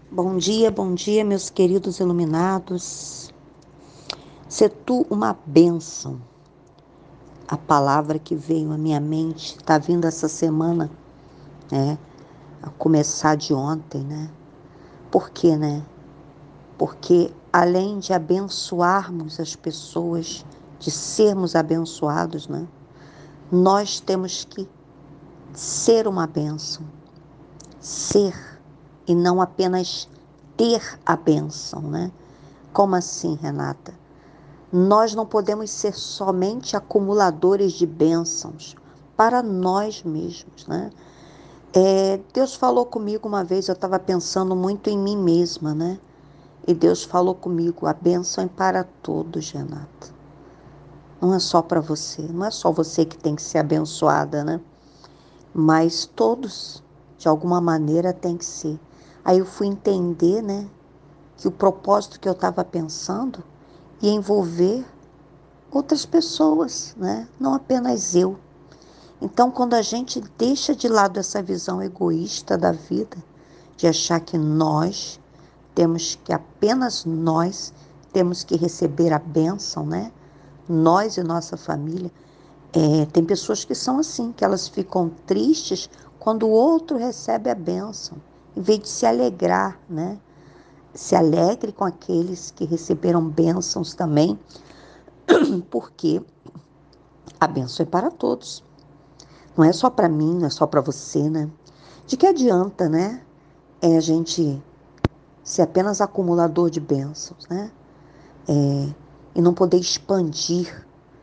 Bom dia, meus queridos iluminados. Se tu uma bênção, a palavra que veio à minha mente, está vindo essa semana, né? A começar de ontem, né? Por quê, né? Porque além de abençoarmos as pessoas, de sermos abençoados, né? Nós temos que ser uma bênção, ser e não apenas ter a bênção, né? Como assim, Renata? Nós não podemos ser somente acumuladores de bênçãos para nós mesmos, né? Deus falou comigo uma vez, eu estava pensando muito em mim mesma, né? E Deus falou comigo, a bênção é para todos, Renata. Não é só para você, não é só você que tem que ser abençoada, né? Mas todos, de alguma maneira, tem que ser. Aí eu fui entender, né? Que o propósito que eu estava pensando ia envolver outras pessoas, né? Não apenas eu. Então, quando a gente deixa de lado essa visão egoísta da vida, de achar que nós temos que apenas nós temos que receber a bênção, né? Nós e nossa família. Tem pessoas que são assim, que elas ficam tristes quando o outro recebe a bênção, em vez de se alegrar, né? Se alegre com aqueles que receberam bênçãos também, porque a bênção é para todos. Não é só para mim, não é só para você, né? De que adianta, né? A gente ser apenas acumulador de bênçãos, né? E não poder expandir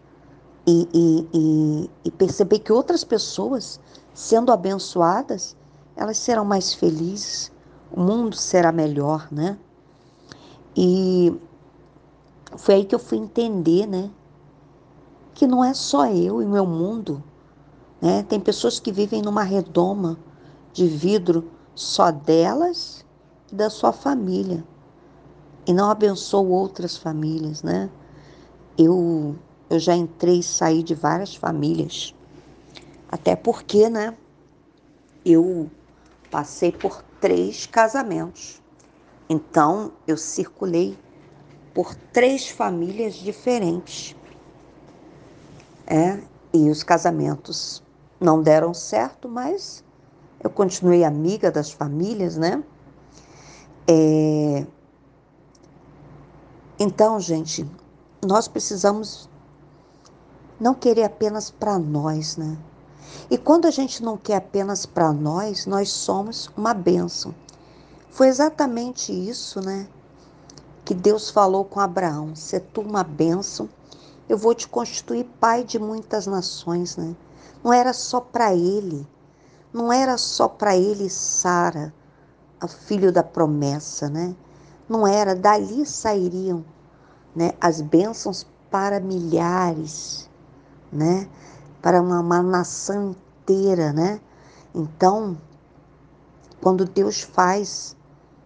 e perceber que outras pessoas, sendo abençoadas, elas serão mais felizes, o mundo será melhor, né? E foi aí que eu fui entender, né? Que não é só eu e meu mundo, né? Tem pessoas que vivem numa redoma de vidro só delas e da sua família e não abençoam outras famílias, né? Eu, eu já entrei e saí de várias famílias, até porque, né? Eu passei por 3 casamentos, então eu circulei por 3 famílias diferentes, e os casamentos não deram certo, mas eu continuei amiga das famílias, né? Então, gente, nós precisamos não querer apenas para nós, né? E quando a gente não quer apenas para nós, nós somos uma bênção. Foi exatamente isso, né? Que Deus falou com Abraão: se tu uma bênção, eu vou te constituir pai de muitas nações, né? Não era só para ele, não era só para ele Sara, o filho da promessa, né? Não era, dali sairiam, né, as bênçãos para milhares, né? Para uma nação inteira, né? Então, quando Deus faz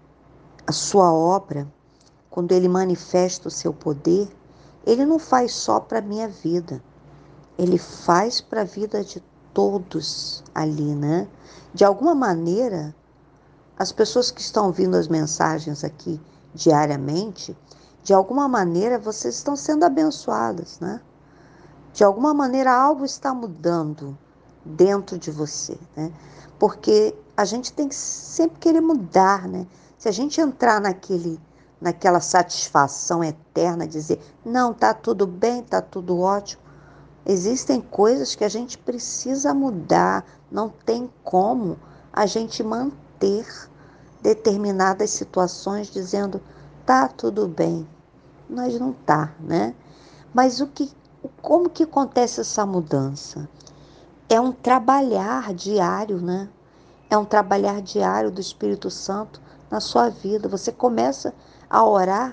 a sua obra, quando Ele manifesta o seu poder, Ele não faz só para a minha vida, Ele faz para a vida de todos ali, né? De alguma maneira, as pessoas que estão ouvindo as mensagens aqui diariamente, de alguma maneira vocês estão sendo abençoadas, né? De alguma maneira algo está mudando dentro de você, né? Porque a gente tem que sempre querer mudar, né? Se a gente entrar naquela satisfação eterna, dizer, não, tá tudo bem, tá tudo ótimo, existem coisas que a gente precisa mudar, não tem como a gente manter determinadas situações dizendo, tá tudo bem, mas não tá, né? Mas como que acontece essa mudança? É um trabalhar diário, né? É um trabalhar diário do Espírito Santo na sua vida. Você começa a orar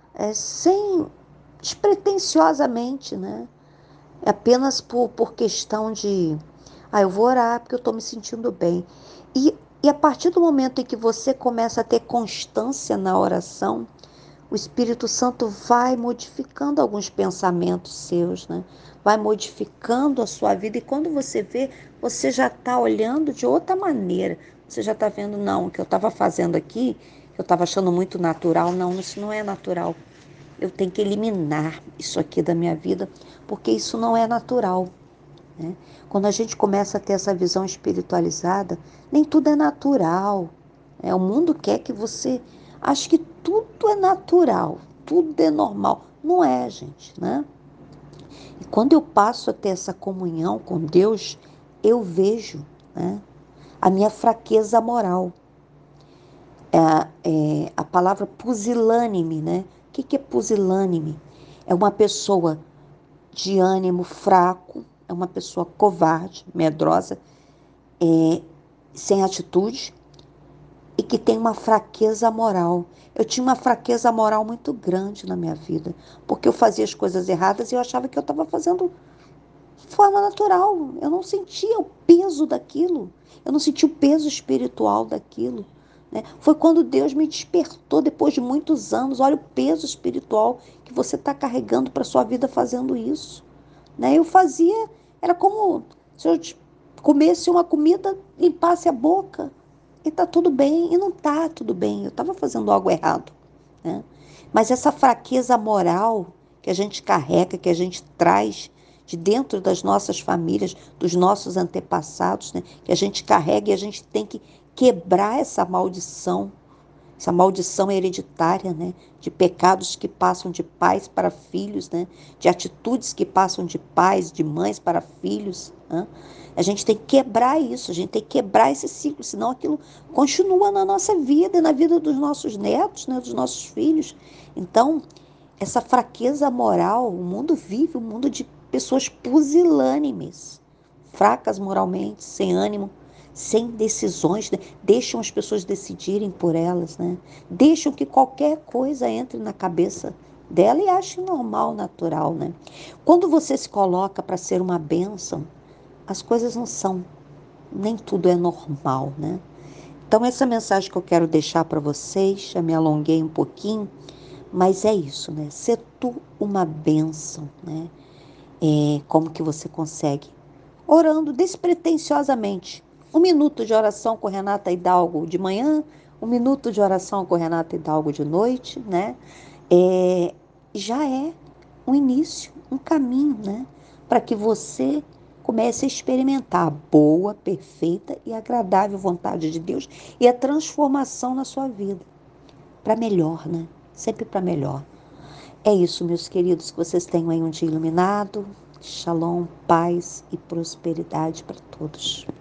sem despretensiosamente, né? É apenas por questão de, eu vou orar porque eu estou me sentindo bem. E a partir do momento em que você começa a ter constância na oração, o Espírito Santo vai modificando alguns pensamentos seus, né? Vai modificando a sua vida. E quando você vê, você já está olhando de outra maneira. Você já está vendo, não, o que eu estava fazendo aqui, Eu estava achando muito natural. Não, isso não é natural. Eu tenho que eliminar isso aqui da minha vida, porque isso não é natural, né? Quando a gente começa a ter essa visão espiritualizada, nem tudo é natural. O mundo quer que você ache que tudo é natural, tudo é normal. Não é, gente, né? E quando eu passo a ter essa comunhão com Deus, eu vejo, né, a minha fraqueza moral. A palavra pusilânime, né? O que é pusilânime? É uma pessoa de ânimo fraco, é uma pessoa covarde, medrosa, sem atitude e que tem uma fraqueza moral. Eu tinha uma fraqueza moral muito grande na minha vida, porque eu fazia as coisas erradas e eu achava que eu estava fazendo de forma natural. Eu não sentia o peso daquilo, eu não sentia o peso espiritual daquilo. Né? Foi quando Deus me despertou depois de muitos anos. Olha o peso espiritual que você está carregando para a sua vida fazendo isso. Né? Eu fazia, era como se eu comesse uma comida, limpasse a boca e tá tudo bem. E não tá tudo bem, eu estava fazendo algo errado. Né? Mas essa fraqueza moral que a gente carrega, que a gente traz de dentro das nossas famílias, dos nossos antepassados, né? Que a gente carrega e a gente tem que quebrar essa maldição hereditária, né? De pecados que passam de pais para filhos, né? De atitudes que passam de pais, de mães para filhos. Né? A gente tem que quebrar isso, a gente tem que quebrar esse ciclo, senão aquilo continua na nossa vida e na vida dos nossos netos, né? Dos nossos filhos. Então, essa fraqueza moral, o mundo vive um mundo de pessoas pusilânimes, fracas moralmente, sem ânimo, sem decisões, né? Deixam as pessoas decidirem por elas, né? Deixam que qualquer coisa entre na cabeça dela e achem normal, natural, né? Quando você se coloca para ser uma bênção, as coisas não são, nem tudo é normal, né? Então essa mensagem que eu quero deixar para vocês, já me alonguei um pouquinho, mas é isso, né? Ser tu uma bênção, né? Como que você consegue? Orando despretensiosamente. 1 minuto de oração com Renata Hidalgo de manhã, 1 minuto de oração com Renata Hidalgo de noite, né? É, já é um início, um caminho, né? Para que você comece a experimentar a boa, perfeita e agradável vontade de Deus e a transformação na sua vida. Para melhor, né? Sempre para melhor. É isso, meus queridos, que vocês tenham aí um dia iluminado. Shalom, paz e prosperidade para todos.